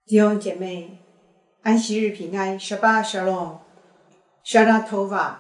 弟兄姐妹，安息日平安 Shabbat Shalom Shana Tova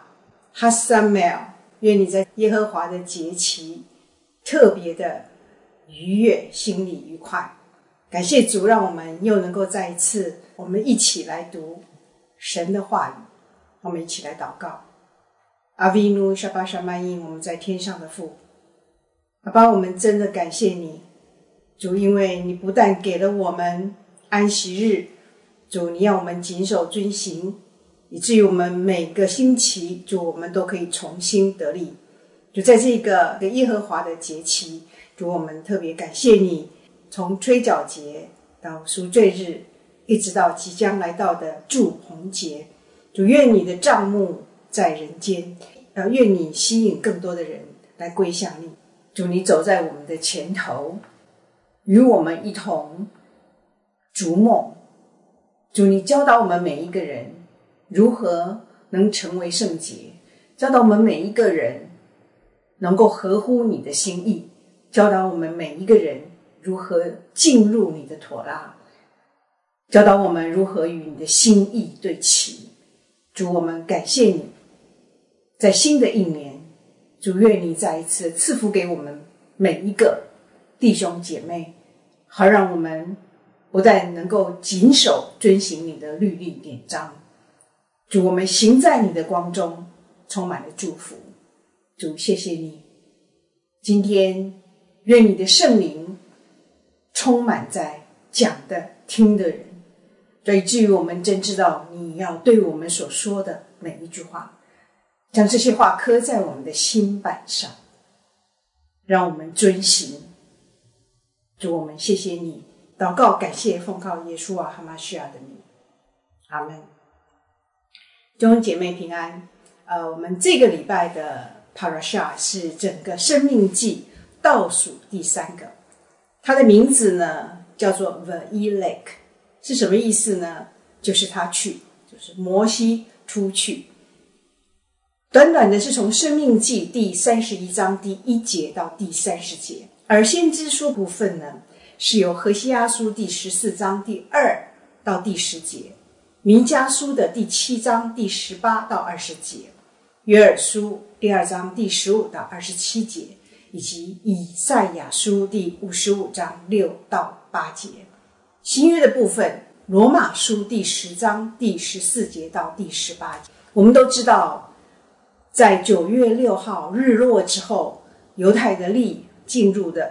Hasamel， 愿你在耶和华的节期特别的愉悦，心里愉快。感谢主，让我们又能够再一次我们一起来读神的话语，我们一起来祷告。阿维努沙巴沙曼因，我们在天上的父，爸爸，我们真的感谢你，主，因为你不但给了我们安息日，主，你要我们谨守遵行，以至于我们每个星期，主，我们都可以重新得力。就在这个耶和华的节期，主，我们特别感谢你，从吹角节到赎罪日，一直到即将来到的祝棚节，主，愿你的帐幕在人间，愿你吸引更多的人来归向你。主，你走在我们的前头，与我们一同逐梦。主，你教导我们每一个人如何能成为圣洁，教导我们每一个人能够合乎你的心意，教导我们每一个人如何进入你的妥拉，教导我们如何与你的心意对齐。主，我们感谢你，在新的一年，主，愿你再一次赐福给我们每一个弟兄姐妹，好让我们不但能够谨守遵行你的律例典章，主，我们行在你的光中，充满了祝福。主，谢谢你，今天愿你的圣灵充满在讲的听的人，以至于我们真知道你要对我们所说的每一句话，将这些话刻在我们的心板上，让我们遵行。主，我们谢谢你，祷告感谢奉靠耶稣哈马西亚的名，阿们。弟兄姐妹平安。我们这个礼拜的 Parasha 是整个生命记倒数第3个，它的名字呢叫做 Vayelech， 是什么意思呢？就是他去，就是摩西出去。短短的是从生命记第31章第1节到第30节，而先知书部分呢是由何西阿书第14章第2到第10节，弥迦书的第7章第18到20节，约珥书第2章第15到27节，以及以赛亚书第55章6到8节。新约的部分，罗马书第10章第14节到第18节。我们都知道，在9月6号日落之后，犹太的历进入的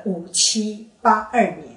5782年，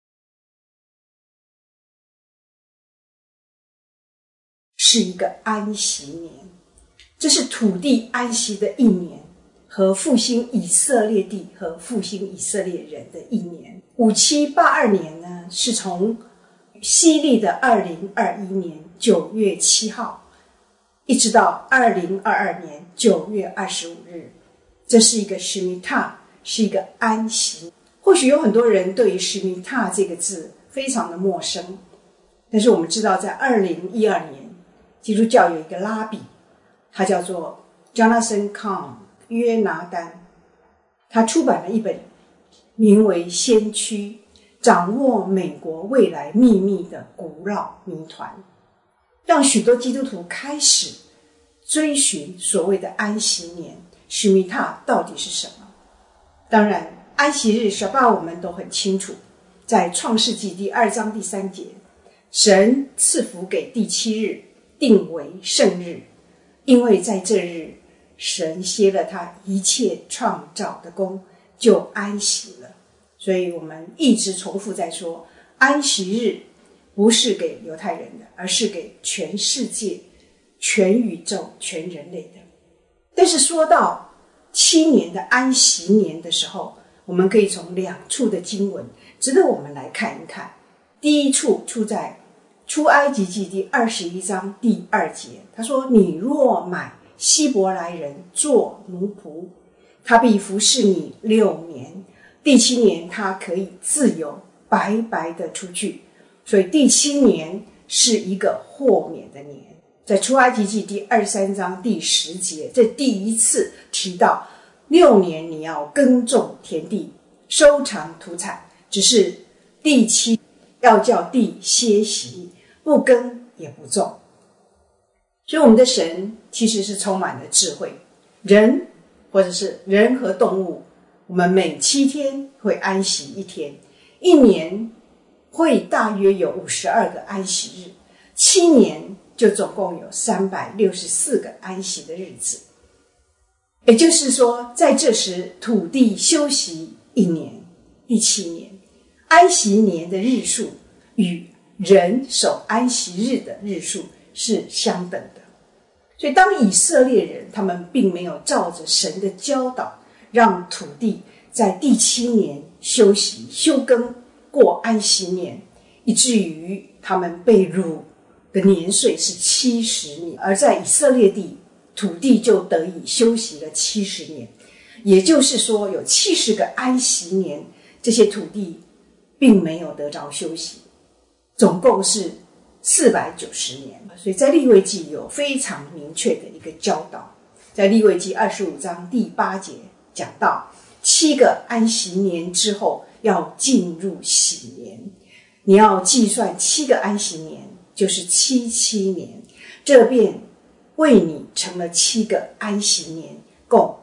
是一个安息年，这是土地安息的一年，和复兴以色列地和复兴以色列人的一年。5782年呢，是从西历的2021年9月7号一直到2022年9月25日，这是一个施密塔，是一个安息。或许有很多人对于施密塔这个字非常的陌生，但是我们知道在2012年基督教有一个拉比，他叫做 Jonathan Cahn 约拿丹，他出版了一本名为《先驱：掌握美国未来秘密的古老谜团》，让许多基督徒开始追寻所谓的安息年，施密塔到底是什么。当然安息日 Shabbat 我们都很清楚，在创世纪第2章第3节，神赐福给第7日，定为圣日，因为在这日神歇了他一切创造的功，就安息了。所以我们一直重复在说，安息日不是给犹太人的，而是给全世界、全宇宙、全人类的。但是说到7年的安息年的时候，我们可以从2处的经文值得我们来看一看。第一处出在出埃及记第21章第2节，他说，你若买希伯来人做奴仆，他必服侍你6年，第7年他可以自由白白的出去。所以第7年是一个豁免的年。在出埃及记第23章第10节，这第一次提到6年你要耕种田地，收藏土产，只是第7 要叫地歇息，不耕也不种。所以我们的神其实是充满了智慧，人或者是人和动物，我们每7天会安息1天，一年会大约有52个安息日，7年就总共有364个安息的日子。也就是说，在这时土地休息1年，第7年，安息年的日数与人守安息日的日数是相等的。所以当以色列人他们并没有照着神的教导，让土地在第7年休息休耕过安息年，以至于他们被掳的年岁是70年，而在以色列地土地就得以休息了70年。也就是说有70个安息年，这些土地并没有得着休息，总共是490年。所以在利未记有非常明确的一个教导，在利未记25章第8节讲到7个安息年之后要进入喜年，你要计算7个安息年就是77年，这便为你成了7个安息年，共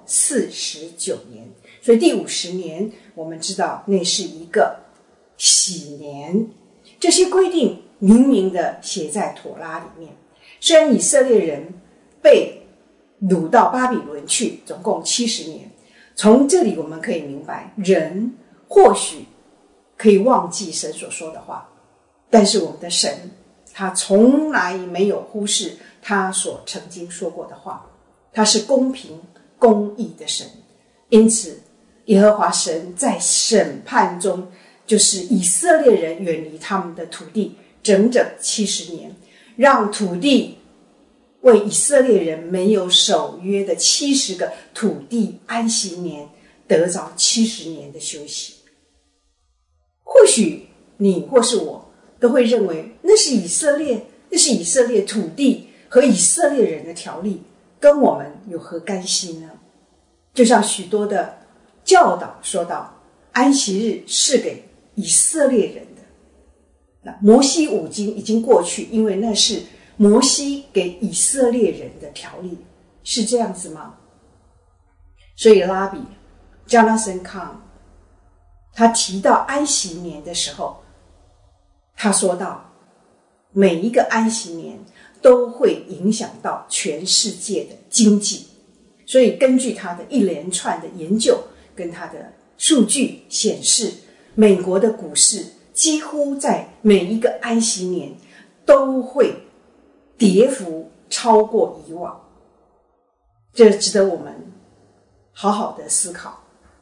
49年。所以第50年我们知道那是一个喜年。这些规定明明的写在妥拉里面。虽然以色列人被掳到巴比伦去总共70年，从这里我们可以明白，人或许可以忘记神所说的话，但是我们的神他从来没有忽视他所曾经说过的话，他是公平公义的神。因此耶和华神在审判中，就是以色列人远离他们的土地整整70年，让土地为以色列人没有守约的70个土地安息年得着70年的休息。或许你或是我都会认为那是以色列土地和以色列人的条例，跟我们有何干系呢？就像许多的教导说到，安息日是给以色列人的。那摩西五经已经过去，因为那是摩西给以色列人的条例，是这样子吗？所以拉比 Jonathan Cahn 他提到安息年的时候，他说到每一个安息年都会影响到全世界的经济，所以根据他的一连串的研究跟他的数据显示，美国的股市几乎在每一个安息年都会跌幅超过以往，这值得我们好好的思考。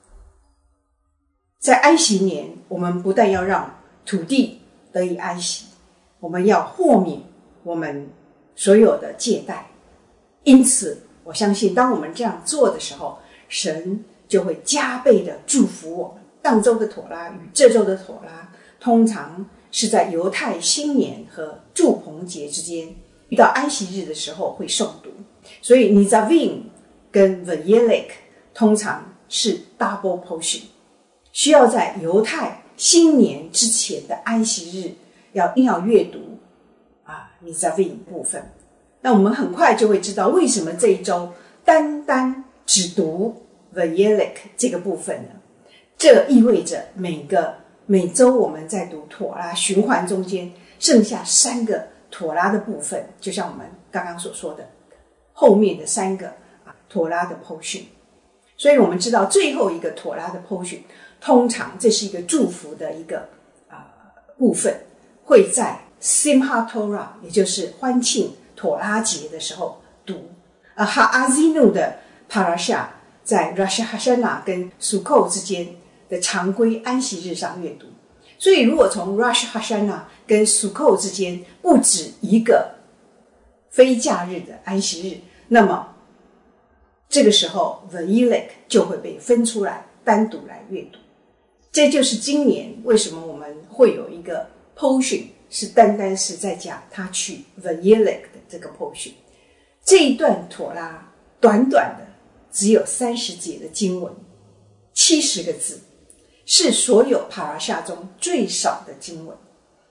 在安息年，我们不但要让土地得以安息，我们要豁免我们所有的借贷。因此我相信当我们这样做的时候，神就会加倍的祝福我们。当周的妥拉与这周的妥拉通常是在犹太新年和住棚节之间，遇到安息日的时候会诵读，所以 Nizavim 跟 Vayelek 通常是 double portion， 需要在犹太新年之前的安息日一定要阅读Nizavim 部分。那我们很快就会知道为什么这一周单单只读 Vayelek 这个部分呢？这意味着每周我们在读妥拉循环中间剩下3个妥拉的部分，就像我们刚刚所说的后面的3个妥拉的 portion。 所以我们知道最后一个妥拉的 portion 通常这是一个祝福的一个部分，会在 Simchat Torah 也就是欢庆妥拉节的时候读。Ha'azinu 的 Parasha 在 Rosh Hashanah 跟 Sukkot 之间的常规安息日上阅读。所以如果从 Rosh Hashanah 跟 Sukkot 之间不止一个非假日的安息日，那么这个时候 Vayelek 就会被分出来单独来阅读。这就是今年为什么我们会有一个 portion 是单单是在讲他去 Vayelek 的这个 portion。 这一段妥拉短短的只有30节的经文，70个字，是所有 Parasha 中最少的经文。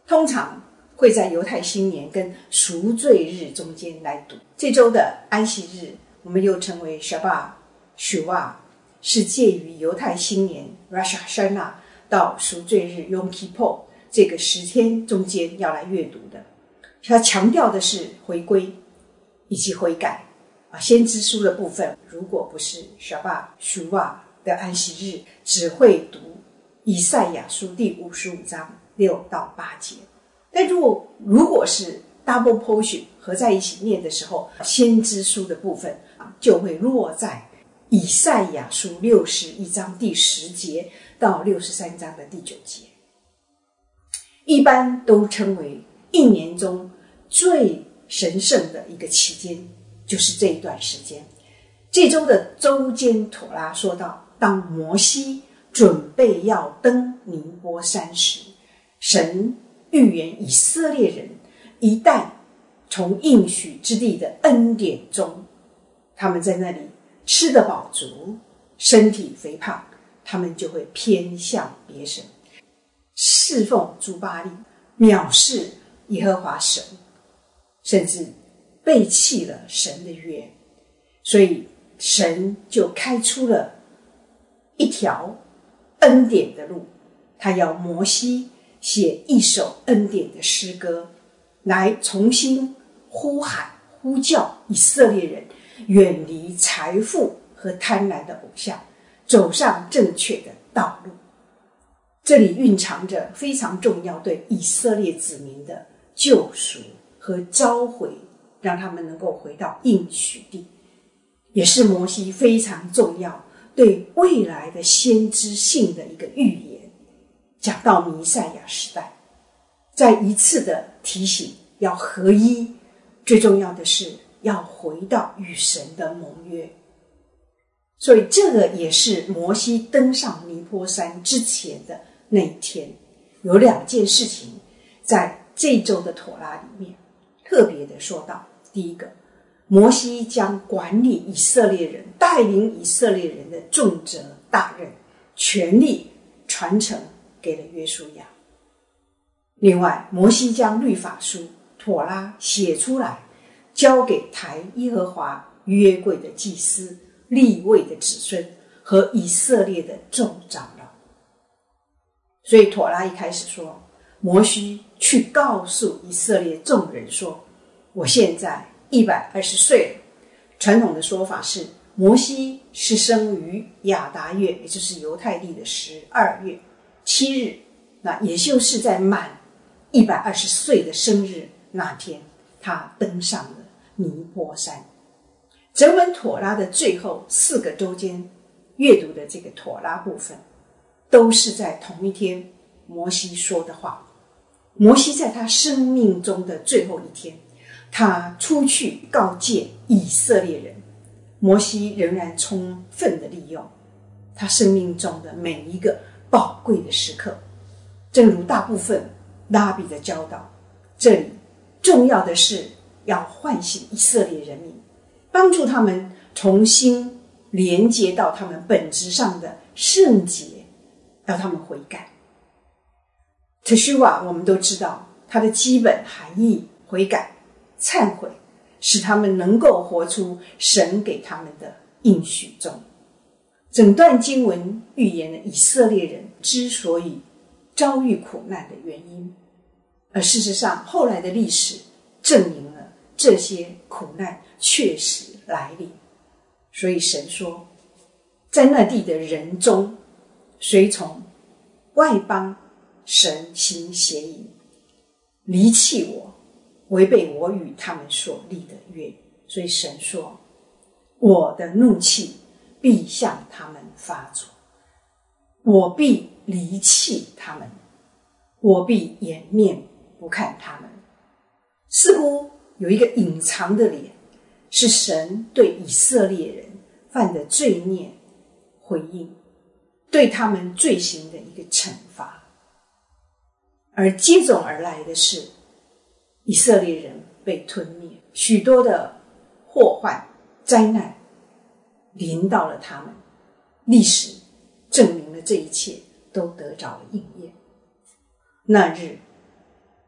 通常会在犹太新年跟赎罪日中间来读。这周的安息日，我们又称为 Shabbat、Shuvah， 是介于犹太新年 Rosh Hashanah 到赎罪日 Yom Kippur 这个10天中间要来阅读的。它强调的是回归以及悔改。先知书的部分，如果不是 Shabbat、Shuvah 的安息日，只会读以赛亚书第55章6到8节。但如果是 double portion 合在一起念的时候，先知书的部分就会落在以赛亚书61章第10节到63章的第9节。一般都称为一年中最神圣的一个期间，就是这一段时间。这周的周间妥拉说到，当摩西准备要登尼波山时，神预言以色列人一旦从应许之地的恩典中，他们在那里吃得饱足，身体肥胖，他们就会偏向别神，侍奉诸巴力，藐视耶和华神，甚至背弃了神的约。所以神就开出了一条恩典的路，他要摩西写一首恩典的诗歌，来重新呼喊呼叫以色列人远离财富和贪婪的偶像，走上正确的道路。这里蕴藏着非常重要对以色列子民的救赎和召回，让他们能够回到应许地，也是摩西非常重要对未来的先知性的一个预言。讲到弥赛亚时代，再一次的提醒要合一，最重要的是要回到与神的盟约。所以这个也是摩西登上尼波山之前的那一天，有2件事情在这一周的妥拉里面特别的说到。第一个，摩西将管理以色列人、带领以色列人的重责大任权力传承给了约书亚。另外，摩西将律法书妥拉写出来，交给抬耶和华约柜的祭司、利未的子孙和以色列的众长老。所以妥拉一开始说，摩西去告诉以色列众人说，我现在120岁了。传统的说法是，摩西是生于亚达月，也就是犹太历的12月7日，那也就是在满120岁的生日那天，他登上了尼波山。整本妥拉的最后4个周间阅读的这个妥拉部分，都是在同一天摩西说的话。摩西在他生命中的最后一天，他出去告诫以色列人，摩西仍然充分的利用他生命中的每一个宝贵的时刻。正如大部分拉比的教导，这里重要的是要唤醒以色列人民，帮助他们重新连接到他们本质上的圣洁，要他们悔改。Teshuvah 我们都知道它的基本含义，悔改、忏悔，使他们能够活出神给他们的应许中。整段经文预言了以色列人之所以遭遇苦难的原因，而事实上后来的历史证明了这些苦难确实来临。所以神说，在那地的人中，随从外邦神行邪淫，离弃我，违背我与他们所立的约。所以神说，我的怒气必向他们发作，我必离弃他们，我必掩面不看他们。似乎有一个隐藏的脸，是神对以色列人犯的罪孽回应，对他们罪行的一个惩罚。而接踵而来的是以色列人被吞灭，许多的祸患灾难临到了他们。历史证明了这一切都得着了应验。那日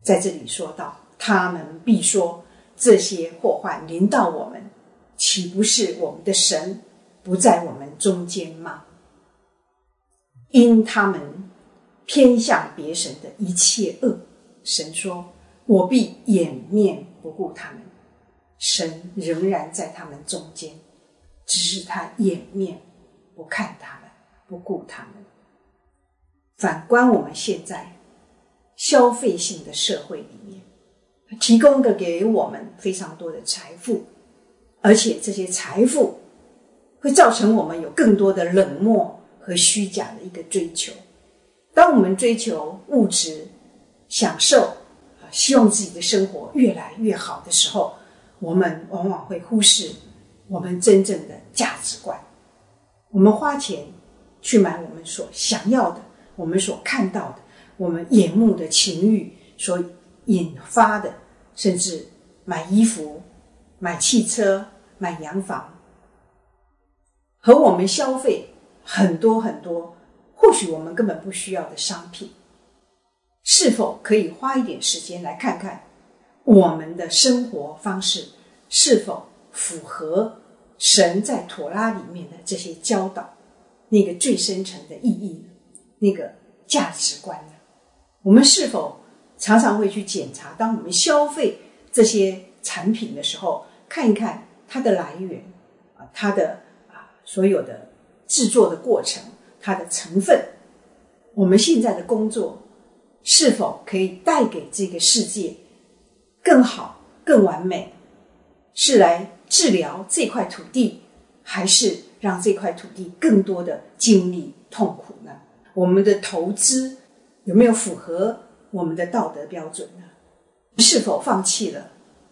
在这里说到，他们必说，这些祸患临到我们，岂不是我们的神不在我们中间吗？因他们偏向别神的一切恶，神说，我必掩面不顾他们。神仍然在他们中间，只是他掩面不看他们，不顾他们。反观我们现在消费性的社会里面，提供的给我们非常多的财富，而且这些财富会造成我们有更多的冷漠和虚假的一个追求。当我们追求物质享受，希望自己的生活越来越好的时候，我们往往会忽视我们真正的价值观。我们花钱去买我们所想要的，我们所看到的，我们眼目的情欲所引发的，甚至买衣服、买汽车、买洋房，和我们消费很多很多或许我们根本不需要的商品，是否可以花一点时间来看看我们的生活方式是否符合神在妥拉里面的这些教导，那个最深层的意义，那个价值观呢？我们是否常常会去检查，当我们消费这些产品的时候，看一看它的来源，它的所有的制作的过程，它的成分，我们现在的工作是否可以带给这个世界更好更完美，是来治疗这块土地，还是让这块土地更多的经历痛苦呢？我们的投资有没有符合我们的道德标准呢？是否放弃了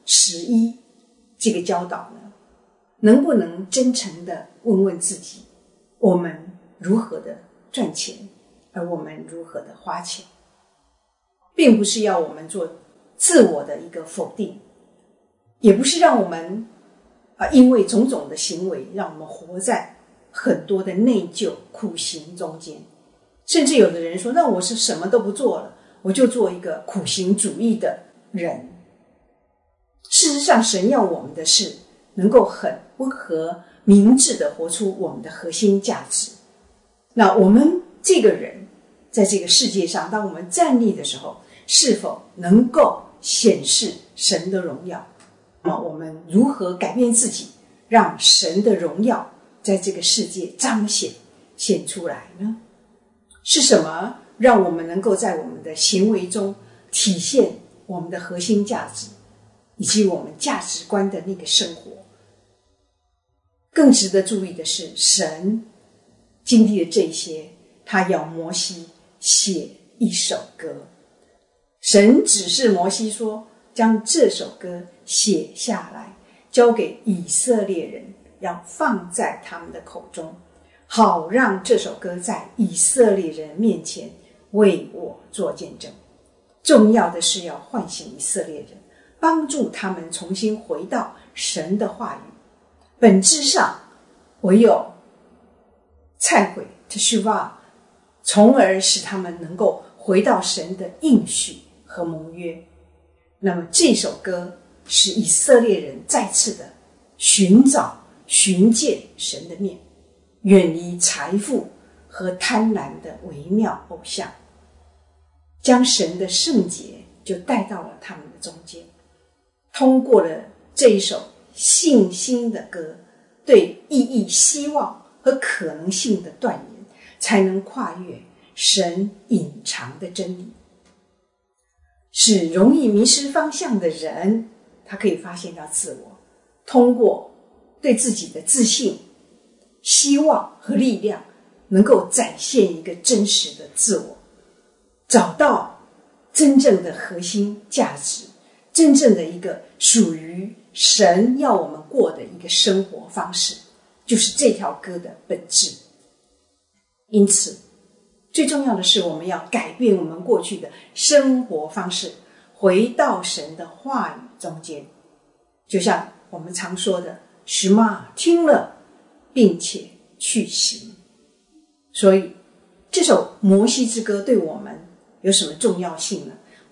11这个教导呢？能不能真诚的问问自己，我们如何的赚钱，而我们如何的花钱？并不是要我们做自我的一个否定，也不是让我们因为种种的行为让我们活在很多的内疚苦行中间。甚至有的人说，那我是什么都不做了，我就做一个苦行主义的人。事实上，神要我们的是能够很温和明智的活出我们的核心价值。那我们这个人在这个世界上，当我们站立的时候，是否能够显示神的荣耀？那么我们如何改变自己，让神的荣耀在这个世界彰显出来呢？是什么让我们能够在我们的行为中体现我们的核心价值，以及我们价值观的那个生活？更值得注意的是，神经历了这些，他要摩西写一首歌。神指示摩西说，将这首歌写下来，交给以色列人，要放在他们的口中，好让这首歌在以色列人面前为我做见证。重要的是要唤醒以色列人，帮助他们重新回到神的话语。本质上唯有忏悔 teshuvah， 从而使他们能够回到神的应许和盟约。那么这首歌使以色列人再次的寻见神的面，远离财富和贪婪的微妙偶像，将神的圣洁就带到了他们的中间。通过了这一首信心的歌，对意义、希望和可能性的断言，才能跨越神隐藏的真理，使容易迷失方向的人，他可以发现到自我，通过对自己的自信、希望和力量，能够展现一个真实的自我，找到真正的核心价值，真正的一个属于神要我们过的一个生活方式，就是这条歌的本质。因此最重要的是，我们要改变我们过去的生活方式，回到神的话语中间。就像我们常说的Shema，听了并且去行。所以这首摩西之歌对我们有什么重要性呢？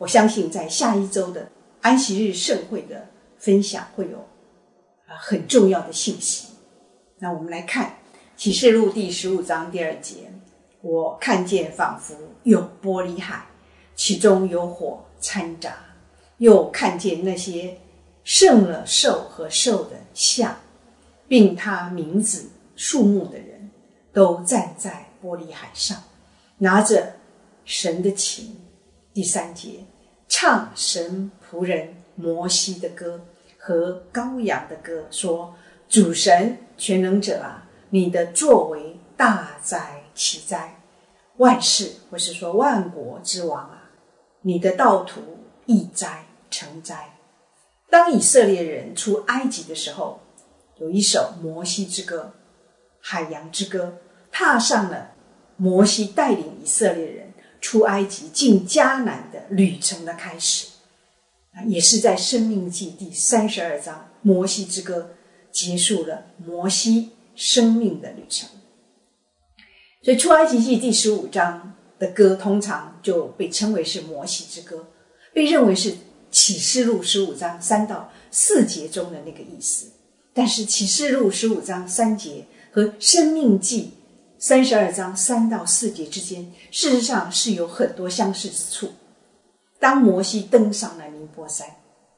我相信在下一周的安息日盛会的分享会有很重要的信息。那我们来看启示录第15章第2节，我看见仿佛有玻璃海，其中有火掺杂，又看见那些胜了兽和兽的像，并他名字数目的人，都站在玻璃海上，拿着神的琴。第3节，唱神仆人摩西的歌和羔羊的歌，说：主神全能者啊，你的作为大哉奇哉，万事或是说万国之王啊，你的道途易哉成哉。当以色列人出埃及的时候，有一首摩西之歌，海洋之歌，踏上了摩西带领以色列人出埃及进迦南的旅程的开始，也是在申命记第32章摩西之歌结束了摩西生命的旅程。所以出埃及记第15章的歌通常就被称为是摩西之歌，被认为是启示录15章3到4节中的那个意思。但是启示录15章3节和申命记32章3到4节之间，事实上是有很多相似之处。当摩西登上了尼波山，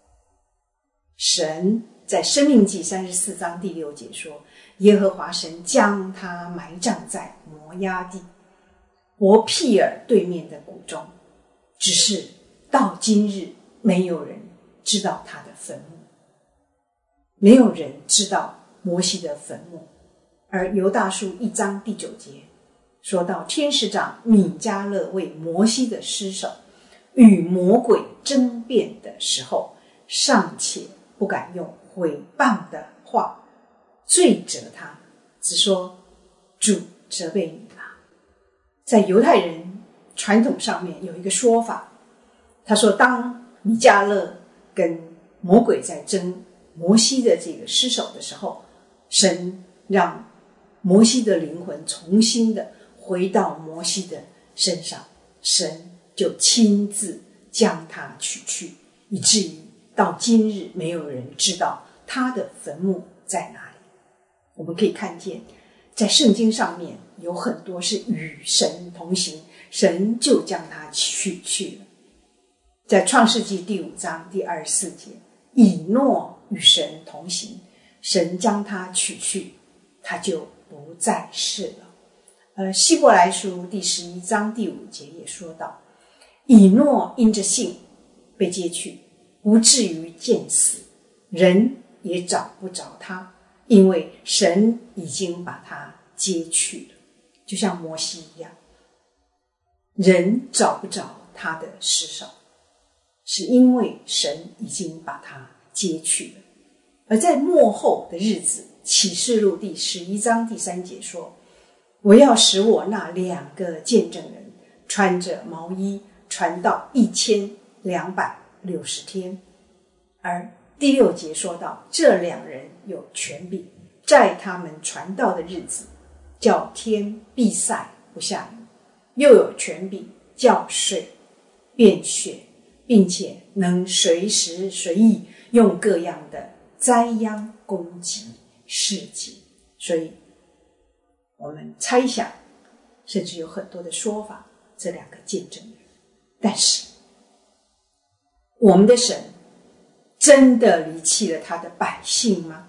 神在申命记34章第6节说，耶和华神将他埋葬在摩押地伯毗尔对面的谷中，只是到今日没有人知道他的坟墓，没有人知道摩西的坟墓。而犹大书1章第9节说到，天使长米迦勒为摩西的尸首与魔鬼争辩的时候，尚且不敢用毁谤的话罪责他，只说主责备你吧。在犹太人传统上面有一个说法，他说当米迦勒跟魔鬼在争摩西的这个尸首的时候，神让摩西的灵魂重新的回到摩西的身上，神就亲自将他取去，以至于到今日没有人知道他的坟墓在哪里。我们可以看见在圣经上面有很多是与神同行，神就将他取去了。在创世纪第5章第24节，以诺与神同行，神将他取去，他就不再是了。希伯来书第11章第5节也说到，以诺因着信被接去，不至于见死，人也找不着他，因为神已经把他接去了。就像摩西一样，人找不着他的尸首，是因为神已经把他接去了。而在末后的日子，启示录第11章第3节说，我要使我那2个见证人穿着毛衣传道1260天。而第6节说到，这2人有权柄，在他们传道的日子，叫天闭塞不下雨，又有权柄叫水变血，并且能随时随地用各样的灾殃攻击世界。所以我们猜想，甚至有很多的说法，这2个见证人。但是我们的神真的离弃了他的百姓吗？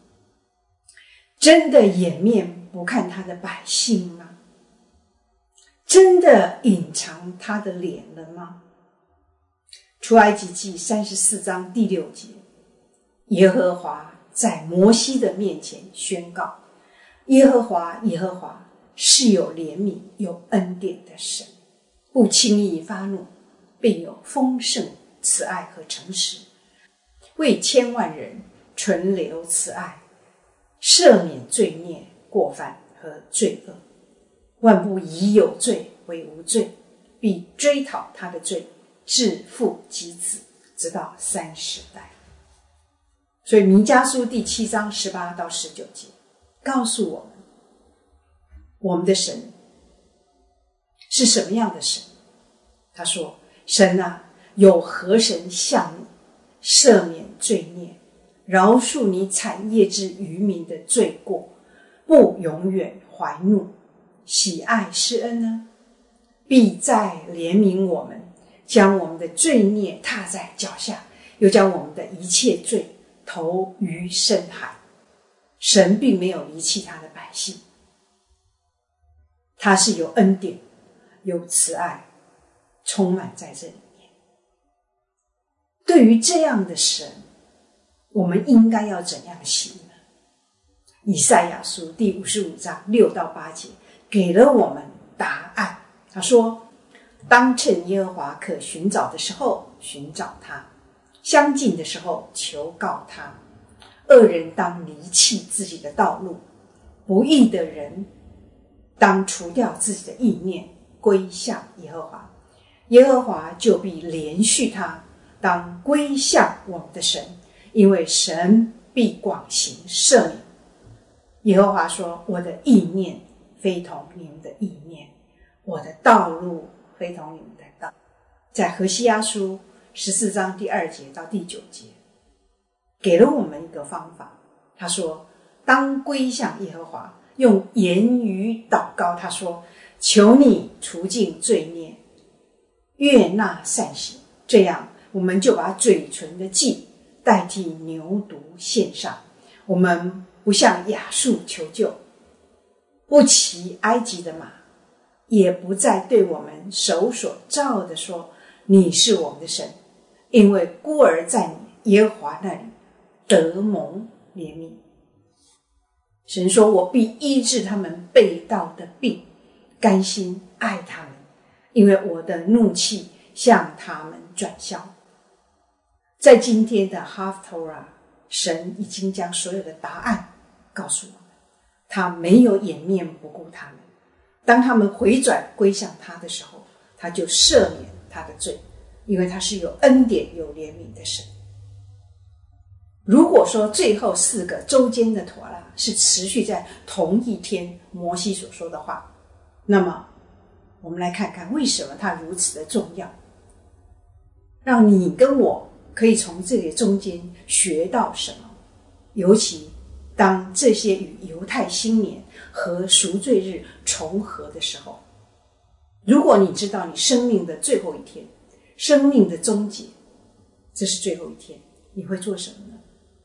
真的掩面不看他的百姓吗？真的隐藏他的脸了吗？出埃及记34章第6节，耶和华在摩西的面前宣告，耶和华耶和华是有怜悯有恩典的神，不轻易发怒，并有丰盛慈爱和诚实，为千万人存留慈爱，赦免罪孽过犯和罪恶。万不以有罪为无罪，必追讨他的罪，至父及子，直到30代。所以弥迦书第7章18到19节告诉我们，我们的神是什么样的神。他说，神啊， 有何神向你赦免罪孽，饶恕你产业之渔民的罪过，不永远怀怒，喜爱施恩呢？必再怜悯我们，将我们的罪孽踏在脚下，又将我们的一切罪投于深海。神并没有离弃他的百姓，他是有恩典有慈爱充满在这里面。对于这样的神，我们应该要怎样行呢？以赛亚书第55章6到8节给了我们答案。他说，当趁耶和华可寻找的时候寻找他，相近的时候求告他。恶人当离弃自己的道路，不义的人当除掉自己的意念，归向耶和华，耶和华就必连续他。当归向我们的神，因为神必广行赦免。耶和华说，我的意念非同你们的意念，我的道路非同你们的道。在何西阿书14章第2节到第9节给了我们一个方法。他说，当归向耶和华，用言语祷告。他说，求你除尽罪孽，悦纳善行，这样我们就把嘴唇的祭代替牛犊献上。我们不向亚述求救，不骑埃及的马，也不再对我们手所造的说，你是我们的神，因为孤儿在你耶和华那里得蒙怜悯。神说，我必医治他们背道的病，甘心爱他们，因为我的怒气向他们转消。在今天的 Haftorah， 神已经将所有的答案告诉我们，他没有掩面不顾他们。当他们回转归向他的时候，他就赦免他的罪，因为他是有恩典有怜悯的神。如果说最后4个周间的妥拉是持续在同一天摩西所说的话，那么我们来看看为什么它如此的重要，让你跟我可以从这个中间学到什么。尤其当这些与犹太新年和赎罪日重合的时候，如果你知道你生命的最后一天，生命的终结，这是最后一天，你会做什么呢？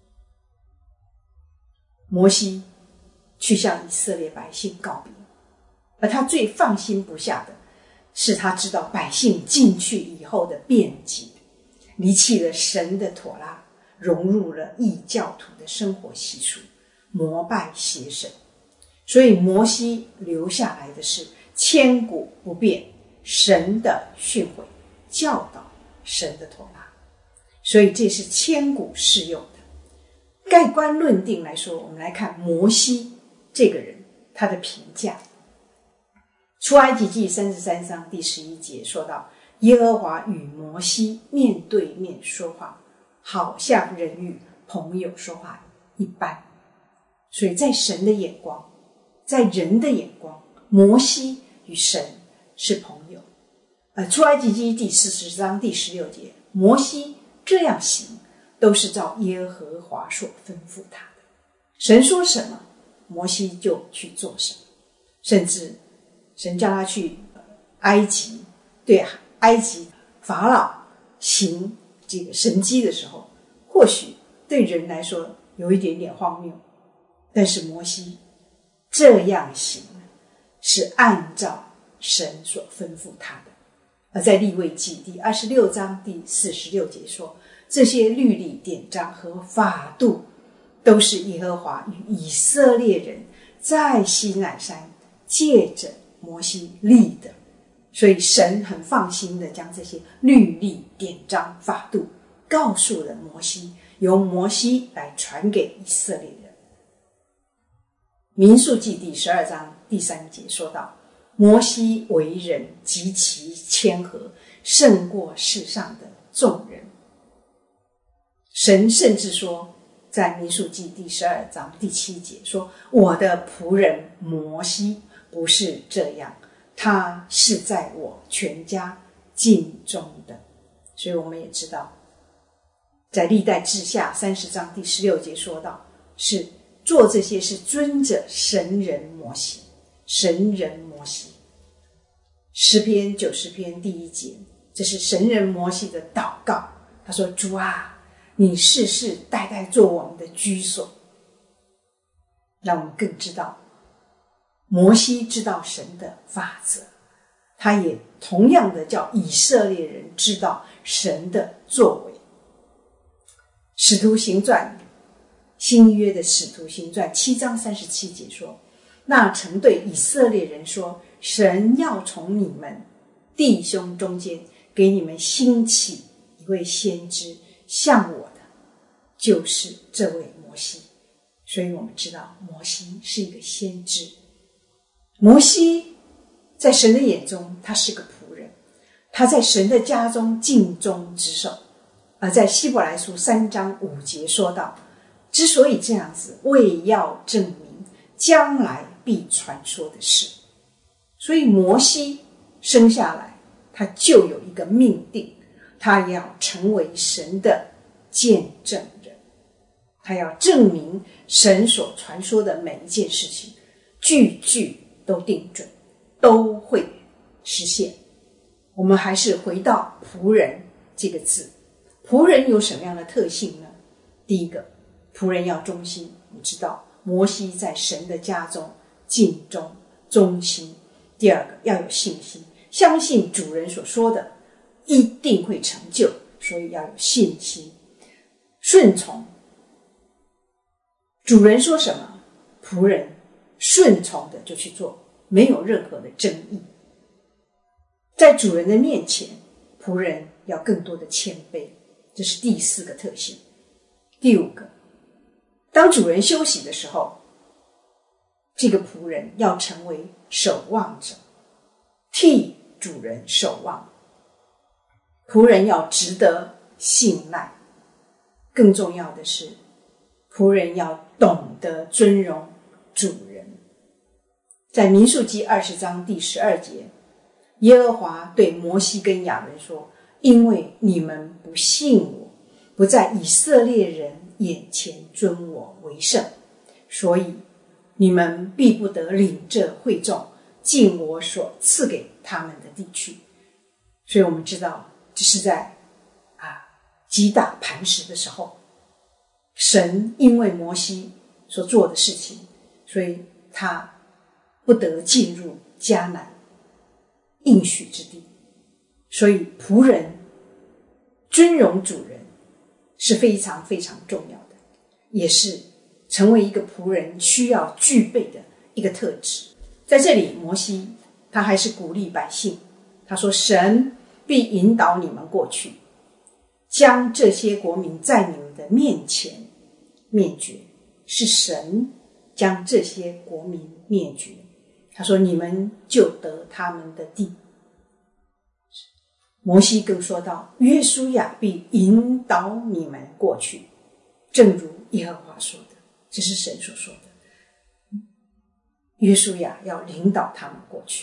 摩西去向以色列百姓告别，而他最放心不下的是他知道百姓进去以后的便捷，离弃了神的妥拉，融入了异教徒的生活习俗，膜拜邪神。所以摩西留下来的是千古不变神的训诲教导，神的妥拉，所以这是千古适用的。盖棺论定来说，我们来看摩西这个人他的评价。出埃及记33章第11节说到，耶和华与摩西面对面说话，好像人与朋友说话一般。所以在神的眼光，在人的眼光，摩西与神是朋友。出埃及记第40章第16节，摩西这样行，都是照耶和华所吩咐他的。神说什么，摩西就去做什么。甚至神叫他去埃及，对埃及法老行这个神迹的时候，或许对人来说有一点点荒谬，但是摩西这样行是按照神所吩咐他的。而在利未记第26章第46节说，这些律例典章和法度都是耶和华与以色列人在西乃山借着摩西立的。所以神很放心的将这些律例典章法度告诉了摩西，由摩西来传给以色列人。民数记第12章第3节说到，摩西为人极其谦和，胜过世上的众人。神甚至说，在民数记第12章第7节说，我的仆人摩西不是这样，他是在我全家尽忠的。 所以我们也知道，在历代志下30章第16节说到，是做这些是遵着神人摩西。神人摩西，诗篇90篇第1节，这是神人摩西的祷告。他说：主啊，你世世代代做我们的居所。让我们更知道，摩西知道神的法则，他也同样的叫以色列人知道神的作为。使徒行传，新约的使徒行传7章37节说，那曾对以色列人说，神要从你们弟兄中间给你们兴起一位先知，像我的就是这位摩西。所以我们知道摩西是一个先知。摩西在神的眼中他是个仆人，他在神的家中尽忠职守。而在希伯来书3章5节说到，之所以这样子，为要证明将来必传说的事。所以摩西生下来他就有一个命定，他要成为神的见证人，他要证明神所传说的每一件事情句句都定准，都会实现。我们还是回到仆人这个字，仆人有什么样的特性呢？第一个，仆人要忠心。你知道摩西在神的家中尽忠忠心。第二个，要有信心，相信主人所说的一定会成就，所以要有信心。顺从，主人说什么，仆人顺从的就去做，没有任何的争议。在主人的面前，仆人要更多的谦卑，这是第4个特性。第5个，当主人休息的时候，这个仆人要成为守望者，替主人守望。仆人要值得信赖，更重要的是，仆人要懂得尊荣主人。在民数记20章第12节，耶和华对摩西跟亚伦说，因为你们不信我，不在以色列人眼前尊我为圣，所以你们必不得领这会众进我所赐给他们的地区。所以我们知道，这是在击打磐石的时候，神因为摩西所做的事情，所以他不得进入迦南应许之地。所以仆人尊荣主人是非常非常重要的，也是成为一个仆人需要具备的一个特质。在这里摩西他还是鼓励百姓，他说，神必引导你们过去，将这些国民在你们的面前灭绝。是神将这些国民灭绝，他说你们就得他们的地。摩西更说到，约书亚必引导你们过去，正如耶和华说的，这是神所说的，约书亚要领导他们过去。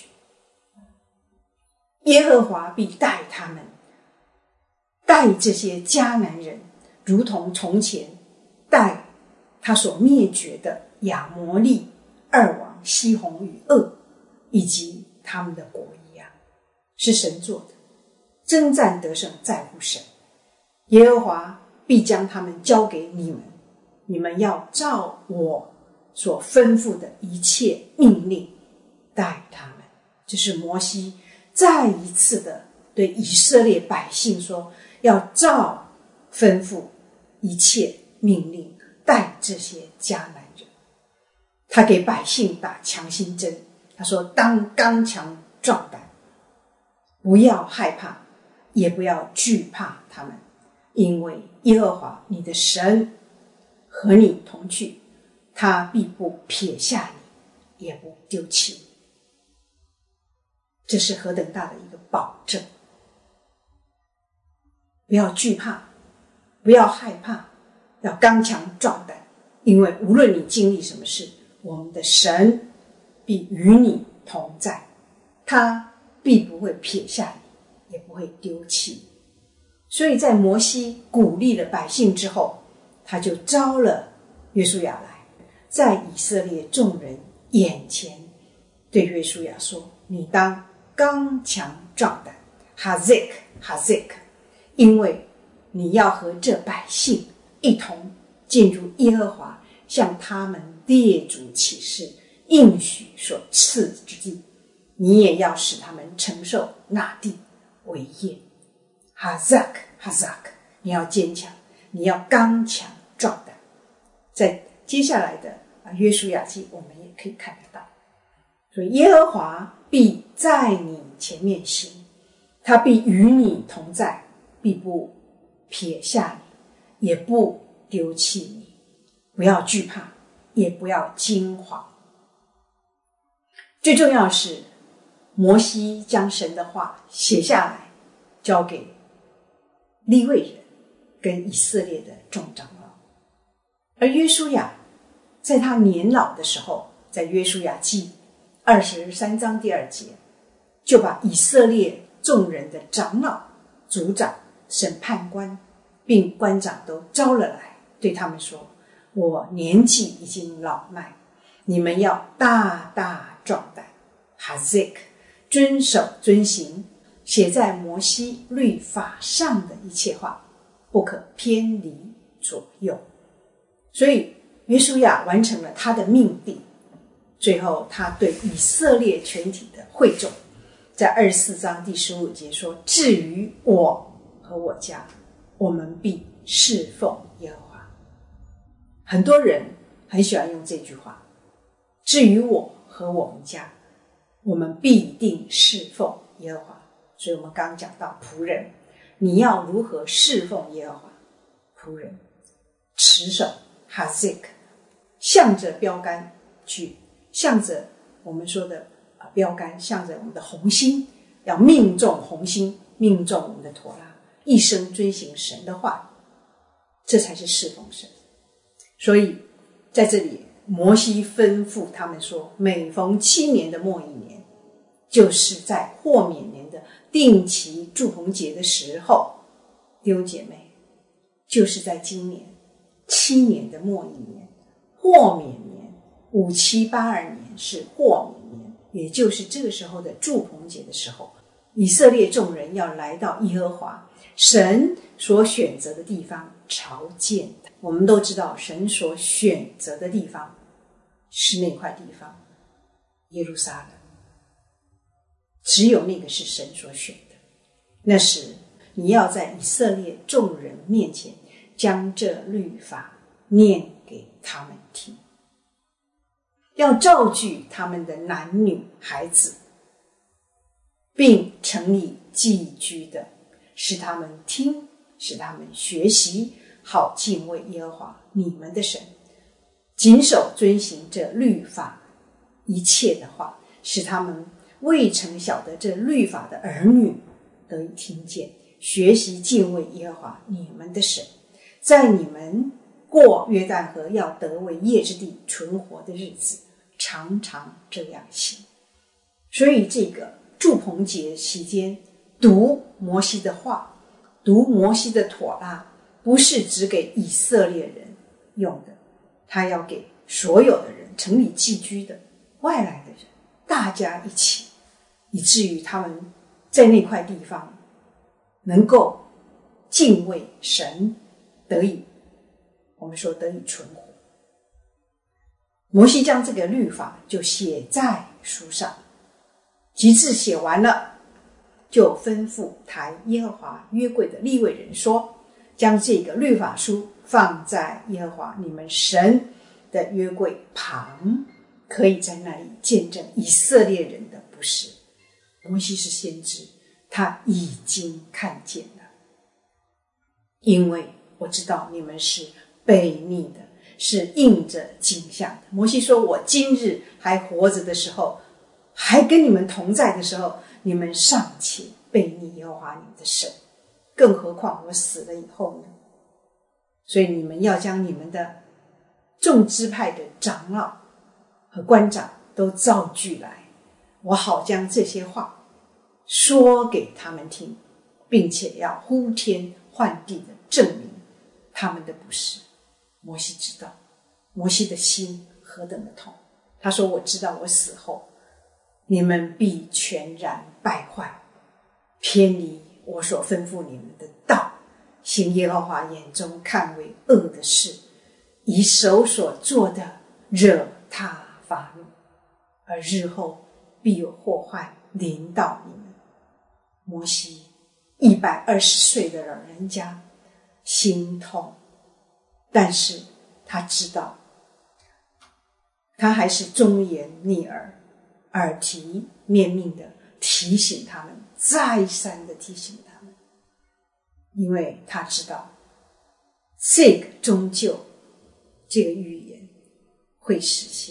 耶和华必带他们，带这些迦南人，如同从前带他所灭绝的亚摩利2王西宏与噩以及他们的国一样，是神做的。征战得胜在乎神，耶和华必将他们交给你们，你们要照我所吩咐的一切命令带他们。这是摩西再一次的对以色列百姓说，要照吩咐一切命令带这些迦南人。他给百姓打强心针，他说，当刚强壮胆，不要害怕，也不要惧怕他们，因为耶和华你的神和你同去，他必不撇下你，也不丢弃你。这是何等大的一个保证！不要惧怕，不要害怕，要刚强壮胆，因为无论你经历什么事，我们的神必与你同在，他必不会撇下你，也不会丢弃你。 所以在摩西鼓励了百姓之后，他就招了约书亚来，在以色列众人眼前对约书亚说，你当刚强壮胆，哈泽克，因为你要和这百姓一同进入耶和华向他们列祖起誓应许所赐之地，你也要使他们承受那地为业。哈扎克，你要坚强，你要刚强壮胆。在接下来的约书亚记我们也可以看得到，所以耶和华必在你前面行，他必与你同在，必不撇下你，也不丢弃你。不要惧怕，也不要惊慌。最重要的是，摩西将神的话写下来，交给利未人跟以色列的众长老。而约书亚在他年老的时候，在约书亚记23章第2节，就把以色列众人的长老、族长、审判官并官长都招了来，对他们说，我年纪已经老迈，你们要大大壮胆，哈泽克，遵守遵行写在摩西律法上的一切话，不可偏离左右。所以约书亚完成了他的命定，最后他对以色列全体的会众，在24章第15节说，至于我和我家，我们必侍奉耶和华。很多人很喜欢用这句话，至于我和我们家，我们必定侍奉耶和华。所以我们刚刚讲到仆人，你要如何侍奉耶和华？仆人持守哈泽克，向着标杆去，向着我们说的标杆，向着我们的红心，要命中红心，命中我们的妥拉，一生遵行神的话，这才是侍奉神。所以在这里摩西吩咐他们说，每逢7年的末一年，就是在豁免年的定期住棚节的时候，弟兄姐妹，就是在今年7年的末一年，豁免年5782年是豁免年，也就是这个时候的住棚节的时候，以色列众人要来到耶和华神所选择的地方朝见。我们都知道神所选择的地方是那块地方，耶路撒冷，只有那个是神所选的。那时你要在以色列众人面前将这律法念给他们听，要召聚他们的男女孩子，并城里寄居的，使他们听，使他们学习，好敬畏耶和华你们的神，谨守遵行这律法一切的话，使他们未曾晓得这律法的儿女得以听见，学习敬畏耶和华你们的神，在你们过约旦河要得为业之地存活的日子，常常这样行。所以这个住棚节期间读摩西的话，读摩西的妥拉，不是只给以色列人用的，他要给所有的人，城里寄居的外来的人，大家一起，以至于他们在那块地方能够敬畏神，我们说得以存活。摩西将这个律法就写在书上，及至写完了，就吩咐抬耶和华约柜的利未人说，将这个律法书放在耶和华你们神的约柜旁，可以在那里见证以色列人的不是。摩西是先知，他已经看见了，因为我知道你们是悖逆的，是应着景象的。摩西说，我今日还活着的时候，还跟你们同在的时候，你们尚且悖逆耶和华你们的神，更何况我死了以后呢？所以你们要将你们的众支派的长老和官长都召聚来，我好将这些话说给他们听。 并且要呼天唤地的证明他们的不是。摩西知道，摩西的心何等的痛。他说，我知道我死后你们必全然败坏，偏离我所吩咐你们的道，行耶和华眼中看为恶的事，以手所做的惹他发怒，而日后必有祸患临到你们。摩西120岁的老人家心痛，但是他知道，他还是忠言逆耳，耳提面命的提醒他们，再三的提醒他们，因为他知道这个终究这个预言会实现。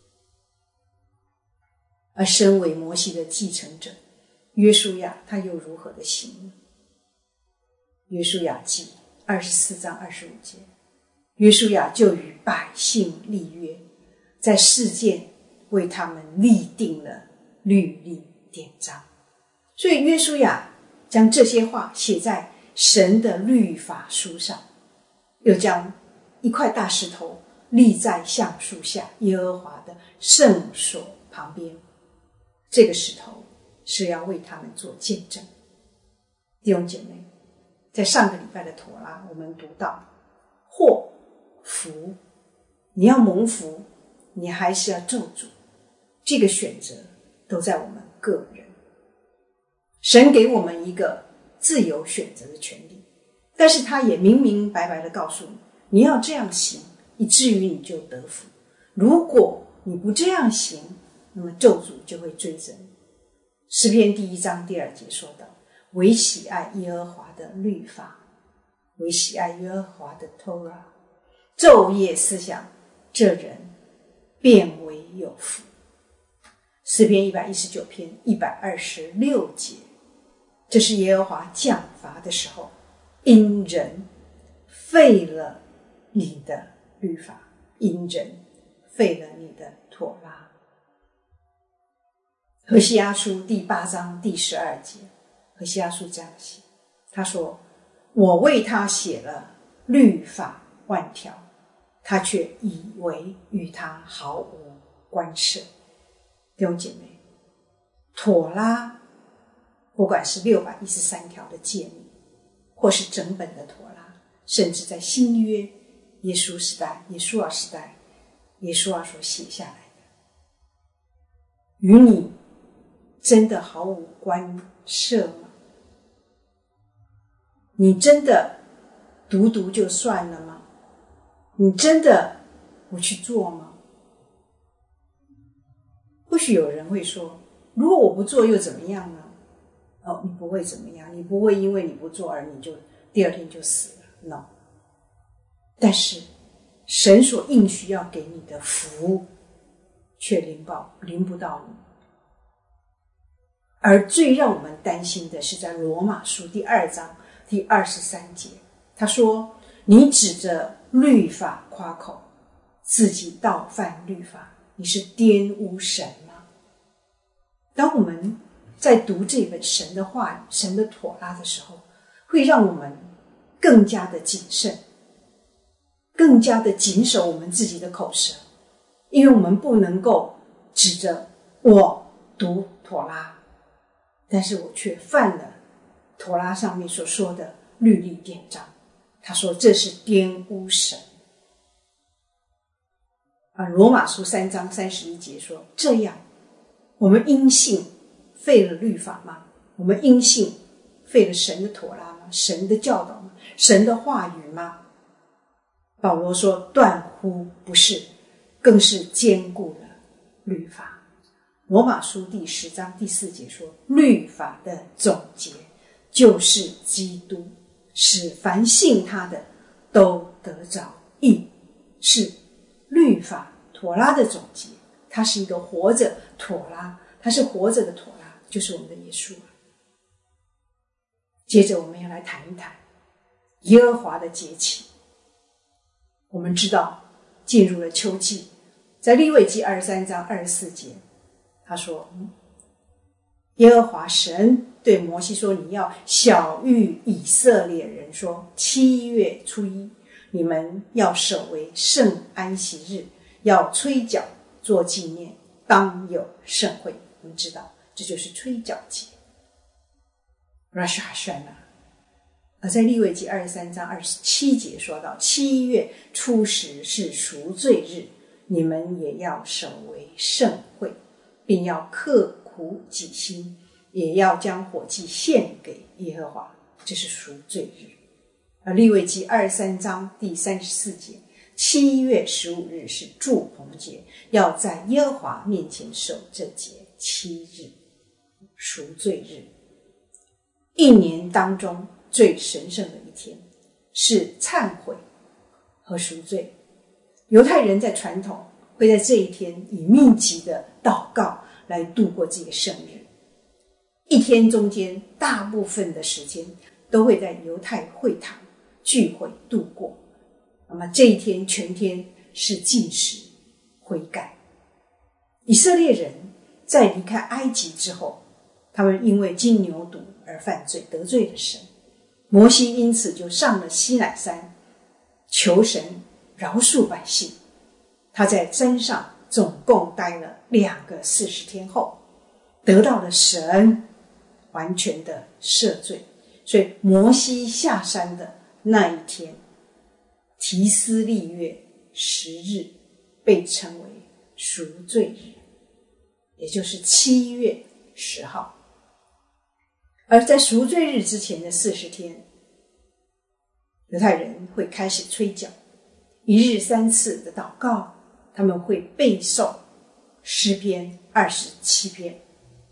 而身为摩西的继承者约书亚，他又如何的行呢？约书亚记24章25节，约书亚就与百姓立约，在世界为他们立定了律例典章。所以约书亚将这些话写在神的律法书上，又将一块大石头立在橡树下耶和华的圣所旁边。这个石头是要为他们做见证。弟兄姐妹，在上个礼拜的妥拉我们读到祸福，你要蒙福，你还是要咒诅，这个选择都在我们个人。神给我们一个自由选择的权利，但是他也明明白白的告诉你，你要这样行，以至于你就得福。如果你不这样行，那么咒诅就会追着你。诗篇1章2节说到，唯喜爱耶和华的律法，唯喜爱耶和华的 Torah， 昼夜思想，这人便为有福。诗篇119篇126节，这是耶和华降罚的时候，因人废了你的律法，因人废了你的妥拉。何西阿书8章12节，何西阿书这样写，他说，我为他写了律法万条，他却以为与他毫无关涉。弟兄姐妹，妥拉不管是613条的诫命，或是整本的妥拉，甚至在新约耶稣亚时代耶稣亚所写下来的，与你真的毫无关涉吗？你真的读就算了吗？你真的不去做吗？或许有人会说，如果我不做又怎么样呢？你不会怎么样，你不会因为你不做而你就第二天就死了 ，no。 但是神所应许要给你的福却临不到你。而最让我们担心的是在罗马书2章23节，他说，你指着律法夸口，自己倒犯律法，你是玷污神吗？当我们在读这本神的话语，神的妥拉的时候，会让我们更加的谨慎，更加的谨守我们自己的口舌，因为我们不能够指着我读妥拉，但是我却犯了妥拉上面所说的律例典章。他说这是玷污神。罗马书3章31节说，这样我们因信废了律法吗？我们因信废了神的妥拉吗？神的教导吗？神的话语吗？保罗说，断乎不是，更是坚固了律法。罗马书10章4节说，律法的总结就是基督，使凡信他的都得着义。是律法妥拉的总结，它是一个活着妥拉，它是活着的妥拉，就是我们的耶稣。接着我们要来谈一谈耶和华的节期。我们知道进入了秋季，在利未记23章24节他说，耶和华神对对摩西说，你要晓谕以色列人说，7月初1你们要守为圣安息日，要吹角做纪念，当有盛会。我们知道这就是吹角节 Rosh Hashanah。 而在利未记23章27节说到，7月初10是赎罪日，你们也要守为盛会，并要刻苦己心，也要将火祭献给耶和华，这是赎罪日。而利未记23章第34节，7月15日是住棚节，要在耶和华面前守这节7日，赎罪日。一年当中最神圣的一天是忏悔和赎罪。犹太人在传统会在这一天以密集的祷告来度过这个圣日，一天中间大部分的时间都会在犹太会堂聚会度过。那么这一天全天是禁食悔改。以色列人在离开埃及之后，他们因为金牛犊而犯罪，得罪了神。摩西因此就上了西乃山，求神饶恕百姓。他在山上总共待了2个40天后，得到了神完全的赦罪。所以摩西下山的那一天，提斯利月10日被称为赎罪日，也就是7月10号。而在赎罪日之前的40天，犹太人会开始吹角，1日3次的祷告，他们会背诵诗篇27篇。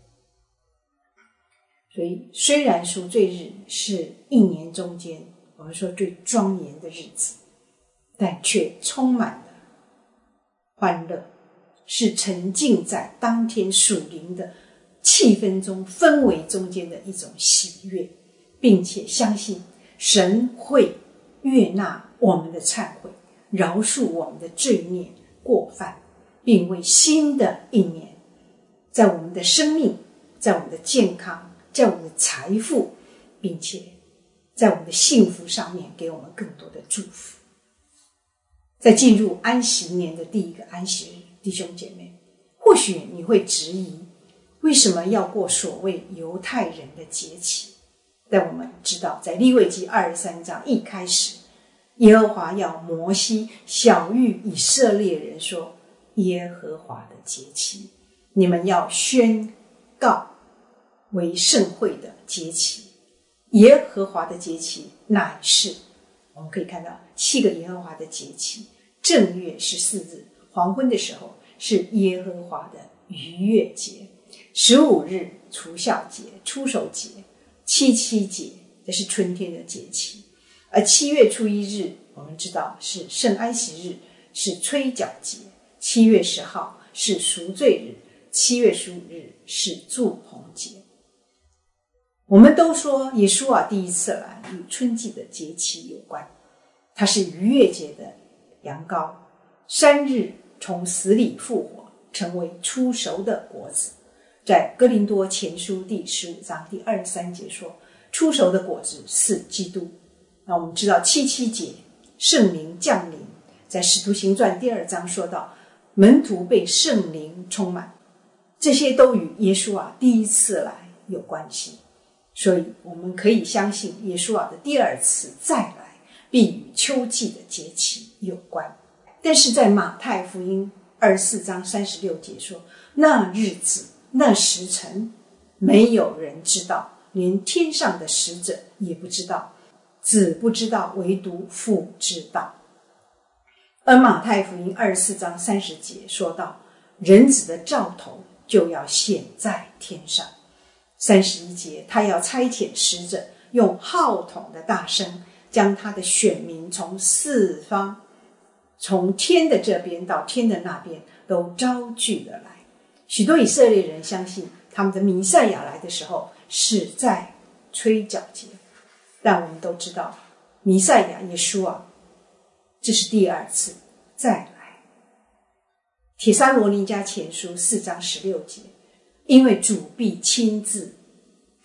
所以虽然赎罪日是一年中间我们说最庄严的日子，但却充满了欢乐，是沉浸在当天属灵的气氛中、氛围中间的一种喜悦，并且相信神会悦纳我们的忏悔，饶恕我们的罪孽过犯，并为新的一年，在我们的生命，在我们的健康，在我们的财富，并且在我们的幸福上面给我们更多的祝福。在进入安息年的第一个安息日，弟兄姐妹，或许你会质疑，为什么要过所谓犹太人的节期？但我们知道，在利未记23章一开始，耶和华要摩西晓谕以色列人说，耶和华的节期，你们要宣告为盛会的节期。耶和华的节期乃是，我们可以看到7个耶和华的节期，正月14日黄昏的时候是耶和华的逾越节，15日除酵节、出手节、七七节，这是春天的节期。而7月初1日我们知道是圣安息日，是吹角节。7月10号是赎罪日，7月15日是住棚节。我们都说耶稣第一次来与春季的节期有关，它是逾越节的羊羔，3日从死里复活，成为出熟的果子。在哥林多前书第15章第23节说，出熟的果子是基督。那我们知道七七节圣灵降临，在使徒行传第2章说到门徒被圣灵充满，这些都与耶稣第一次来有关系。所以我们可以相信耶稣的第2次再来必与秋季的节期有关。但是在马太福音24章36节说，那日子那时辰没有人知道，连天上的使者也不知道，子不知道，唯独父知道。而马太福音24章30节说到，人子的兆头就要显在天上。31节，他要差遣使者，用号筒的大声，将他的选民从四方，从天的这边到天的那边都招聚了来。许多以色列人相信他们的弥赛亚来的时候是在吹角节，但我们都知道弥赛亚耶稣这是第2次再来。帖撒罗尼迦前书4章16节，因为主必亲自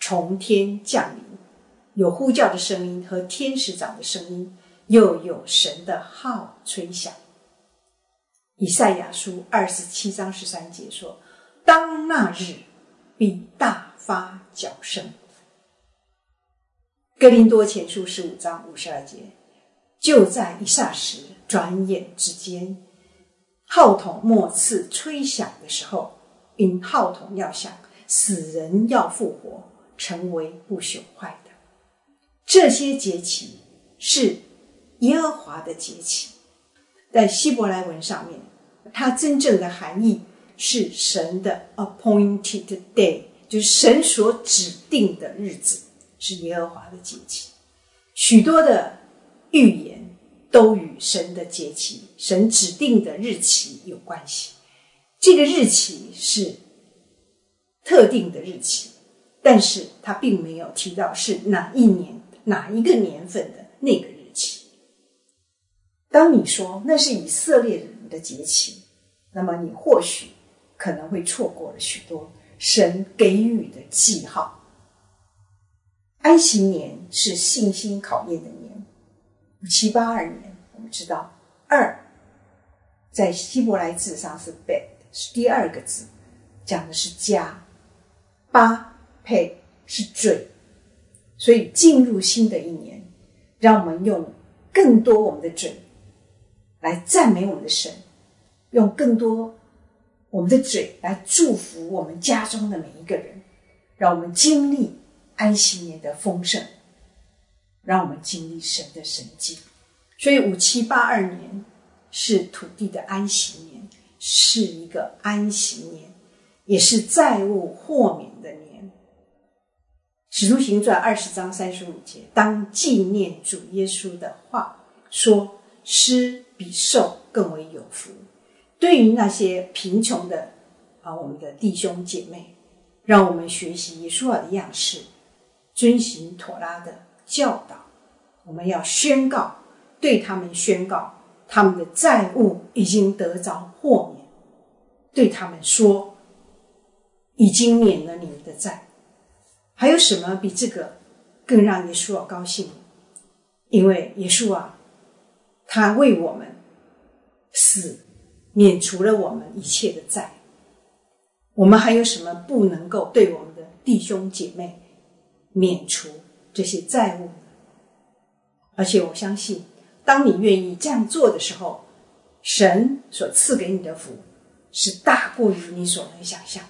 从天降临，有呼叫的声音和天使长的声音，又有神的号吹响。以赛亚书27章13节说，当那日必大发角声。哥林多前书15章52节，就在一霎时，转眼之间，号筒末次吹响的时候，因号筒要响，死人要复活，成为不朽坏的。这些节期是耶和华的节期，在希伯来文上面，它真正的含义是神的 appointed day， 就是神所指定的日子，是耶和华的节期。许多的预言都与神的节期、神指定的日期有关系。这个日期是特定的日期，但是它并没有提到是哪一年、哪一个年份的那个日期。当你说那是以色列人的节期，那么你或许可能会错过了许多神给予的记号。安息年是信心考验的年，5782年，我们知道2在希伯来字上是 bet， 是第二个字，讲的是家，8配是嘴，所以进入新的一年，让我们用更多我们的嘴来赞美我们的神，用更多我们的嘴来祝福我们家中的每一个人，让我们经历安息年的丰盛，让我们经历神的神迹。所以5782年是土地的安息年，是一个安息年，也是债务豁免的年。使徒行传20章35节，当纪念主耶稣的话说，施比受更为有福。对于那些贫穷的我们的弟兄姐妹，让我们学习耶稣的样式，遵行妥拉的教导。我们要宣告，对他们宣告，他们的债务已经得着豁免，对他们说，已经免了你们的债。还有什么比这个更让耶稣高兴？因为耶稣他为我们死，免除了我们一切的债。我们还有什么不能够对我们的弟兄姐妹免除这些债务呢？而且我相信，当你愿意这样做的时候，神所赐给你的福是大过于你所能想象的。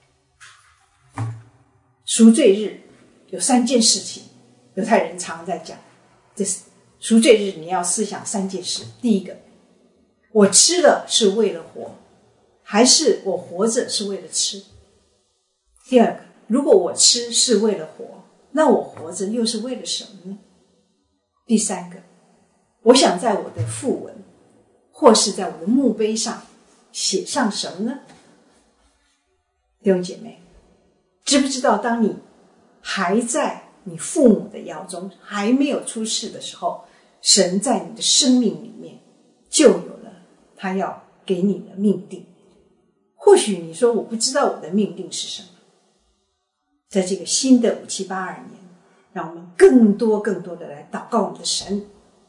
赎罪日有3件事情，犹太人常在讲，这是赎罪日你要思想3件事。第一个，我吃了是为了活，还是我活着是为了吃？第二个，如果我吃是为了活，那我活着又是为了什么呢？第三个，我想在我的讣文或是在我的墓碑上写上什么呢？弟兄姐妹，知不知道当你还在你父母的腰中，还没有出世的时候，神在你的生命里面就有了他要给你的命定。或许你说我不知道我的命定是什么，在这个新的5782年，让我们更多的来祷告我们的神，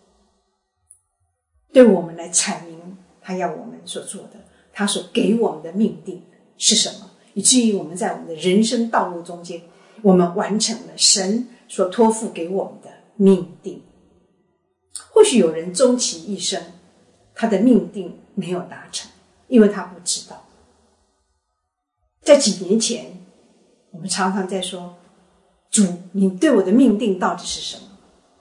对我们来阐明他要我们所做的，他所给我们的命定是什么，以至于我们在我们的人生道路中间，我们完成了神所托付给我们的命定。或许有人终其一生，他的命定没有达成，因为他不知道。在几年前，我们常常在说，主，你对我的命定到底是什么？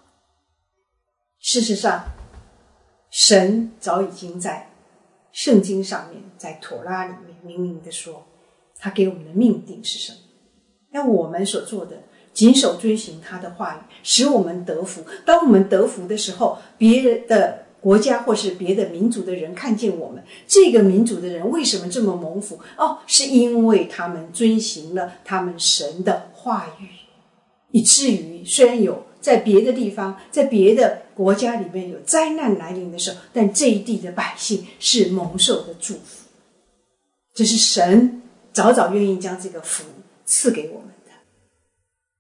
事实上，神早已经在圣经上面，在妥拉里面明明的说，他给我们的命定是什么。那我们所做的，谨守遵行他的话语，使我们得福。当我们得福的时候，别的国家或是别的民族的人看见我们，这个民族的人为什么这么蒙福？是因为他们遵行了他们神的话语，以至于虽然有在别的地方，在别的国家里面有灾难来临的时候，但这一地的百姓是蒙受的祝福。这是神早早愿意将这个福赐给我们的。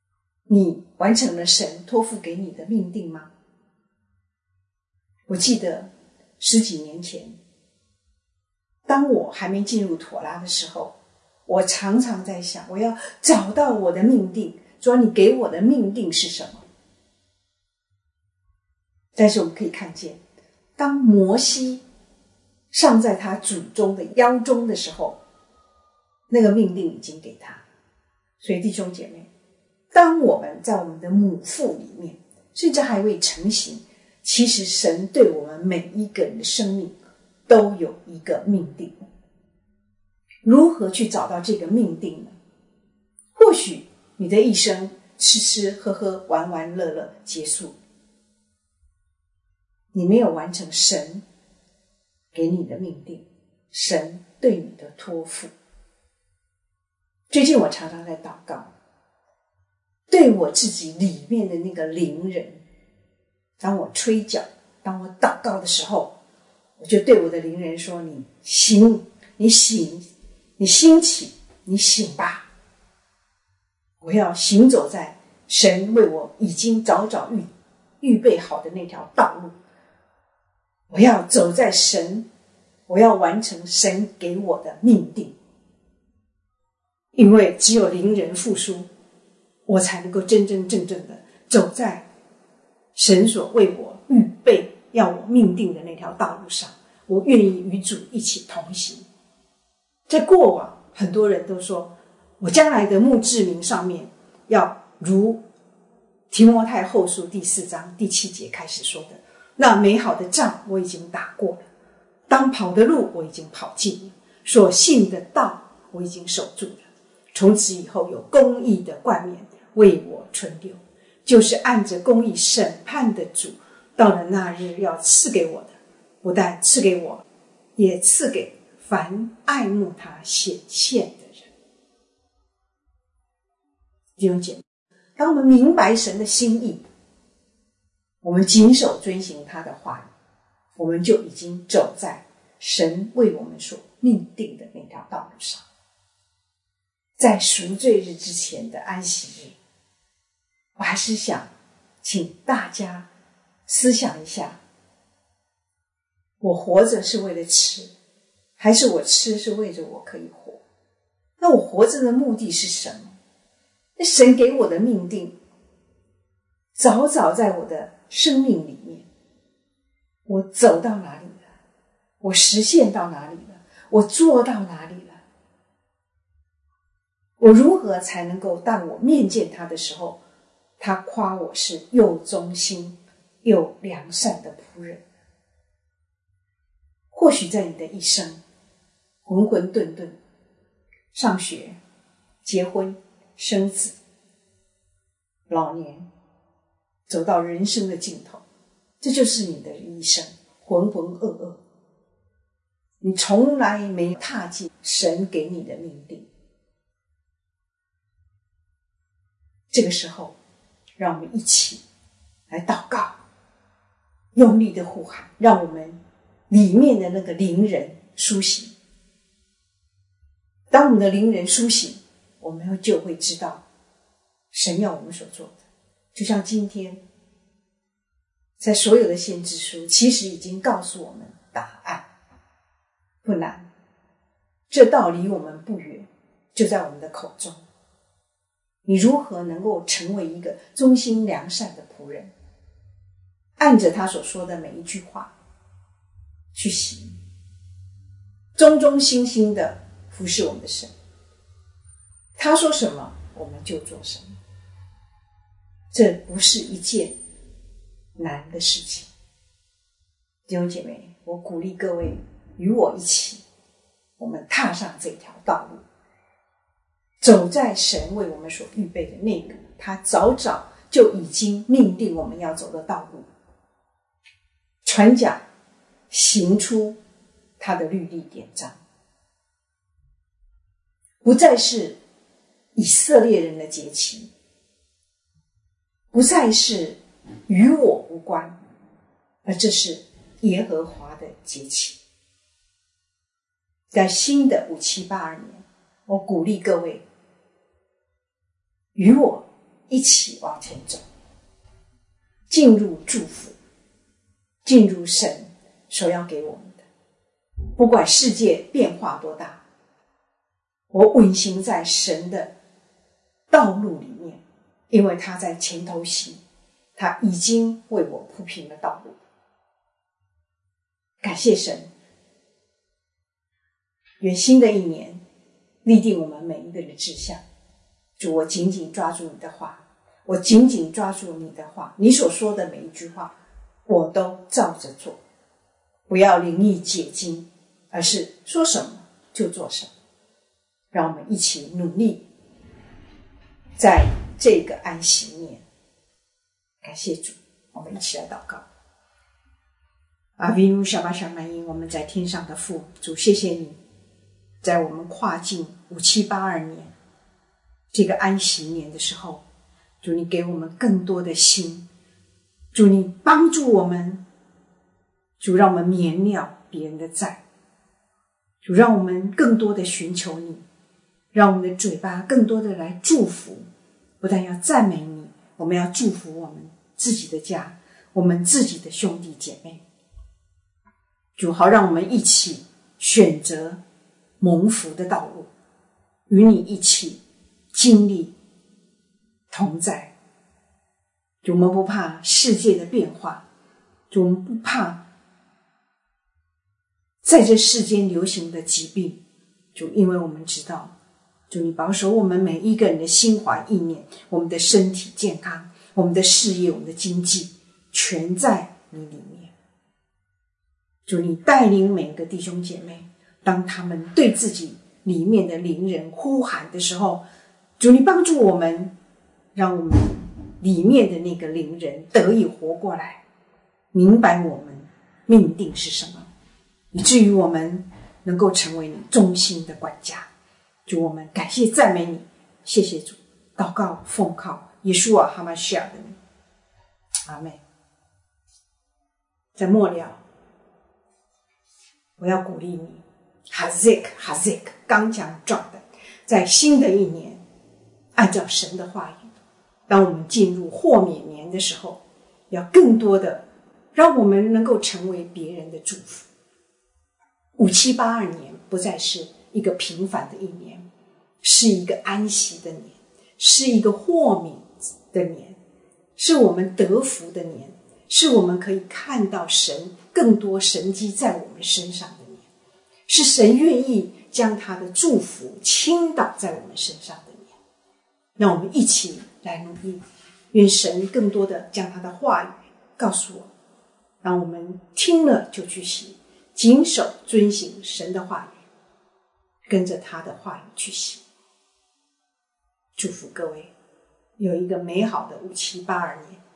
你完成了神托付给你的命定吗？我记得10几年前，当我还没进入妥拉的时候，我常常在想，我要找到我的命定，主要你给我的命定是什么？但是我们可以看见，当摩西上在他祖宗的腰中的时候，那个命令已经给他。所以弟兄姐妹，当我们在我们的母腹里面，甚至还未成型，其实神对我们每一个人的生命都有一个命定。如何去找到这个命定呢？或许你的一生吃吃喝喝玩玩乐乐结束，你没有完成神给你的命定，神对你的托付。最近我常常在祷告，对我自己里面的那个灵人，当我吹角，当我祷告的时候，我就对我的灵人说，你醒，你醒，你兴起，你醒吧，我要行走在神为我已经早早预备好的那条道路，我要走在神，我要完成神给我的命定。因为只有灵人复苏，我才能够真真正正的走在神所为我预备要我命定的那条道路上，我愿意与主一起同行。在过往很多人都说，我将来的墓志铭上面要如提摩太后书第4章第7节开始说的，那美好的仗我已经打过了，当跑的路我已经跑尽了，所信的道我已经守住了，从此以后有公义的冠冕为我存留，就是按着公义审判的主，到了那日要赐给我的，不但赐给我，也赐给凡爱慕他显现的人。弟兄姐妹，当我们明白神的心意，我们谨守遵行他的话语，我们就已经走在神为我们所命定的那条道路上。在赎罪日之前的安息日，我还是想请大家思想一下，我活着是为了吃，还是我吃是为着我可以活？那我活着的目的是什么？那神给我的命定早早在我的生命里面，我走到哪里了？我实现到哪里了？我做到哪里了？我如何才能够当我面见他的时候，他夸我是又忠心又良善的仆人？或许在你的一生浑浑沌沌，上学、结婚、生子、老年，走到人生的尽头，这就是你的一生，浑浑噩噩，你从来没踏进神给你的命定。这个时候，让我们一起来祷告，用力的呼喊，让我们里面的那个灵人苏醒。当我们的灵人苏醒，我们就会知道神要我们所做的。就像今天在所有的先知书其实已经告诉我们答案，不难，这道离我们不远，就在我们的口中。你如何能够成为一个忠心良善的仆人，按着他所说的每一句话去行，忠忠心心的服侍我们的神，他说什么我们就做什么。这不是一件难的事情。弟兄姐妹，我鼓励各位与我一起，我们踏上这条道路，走在神为我们所预备的那个他早早就已经命定我们要走的道路，传讲行出他的律例典章，不再是以色列人的节期，不再是与我无关，而这是耶和华的节期。在新的5782年，我鼓励各位与我一起往前走，进入祝福，进入神所要给我们的。不管世界变化多大，我稳行在神的道路里面，因为他在前头行，他已经为我铺平了道路。感谢神，愿新的一年立定我们每一个人的志向。主，我紧紧抓住你的话，我紧紧抓住你的话，你所说的每一句话我都照着做，不要灵意解经，而是说什么就做什么。让我们一起努力，在这个安息年。感谢主，我们一起来祷告。阿维努小巴小曼因，我们在天上的父，主，谢谢你，在我们跨进5782年这个安息年的时候，主，你给我们更多的心，主，你帮助我们，主，让我们免了别人的债，主，让我们更多的寻求你，让我们的嘴巴更多的来祝福，不但要赞美你，我们要祝福我们自己的家，我们自己的兄弟姐妹。主，好让我们一起选择蒙福的道路，与你一起经历同在。主，我们不怕世界的变化，主，我们不怕在这世间流行的疾病，主，因为我们知道，主，你保守我们每一个人的心怀意念，我们的身体健康，我们的事业，我们的经济，全在你里面。主，你带领每个弟兄姐妹，当他们对自己里面的灵人呼喊的时候，主，你帮助我们，让我们里面的那个灵人得以活过来，明白我们命定是什么，以至于我们能够成为你忠心的管家。主，我们感谢赞美你，谢谢主，祷告奉靠耶稣啊哈玛西亚的名，阿们。在末了，我要鼓励你，哈泽克，刚强壮胆，在新的一年，按照神的话语，当我们进入豁免年的时候，要更多的让我们能够成为别人的祝福。5782年不再是一个平凡的一年，是一个安息的年，是一个豁免的年，是我们得福的年，是我们可以看到神更多神迹在我们身上的年，是神愿意将他的祝福倾倒在我们身上的年。让我们一起来努力，愿神更多的将他的话语告诉我，让我们听了就去行，谨守遵行神的话语，跟着他的话语去行。祝福各位有一个美好的5782年。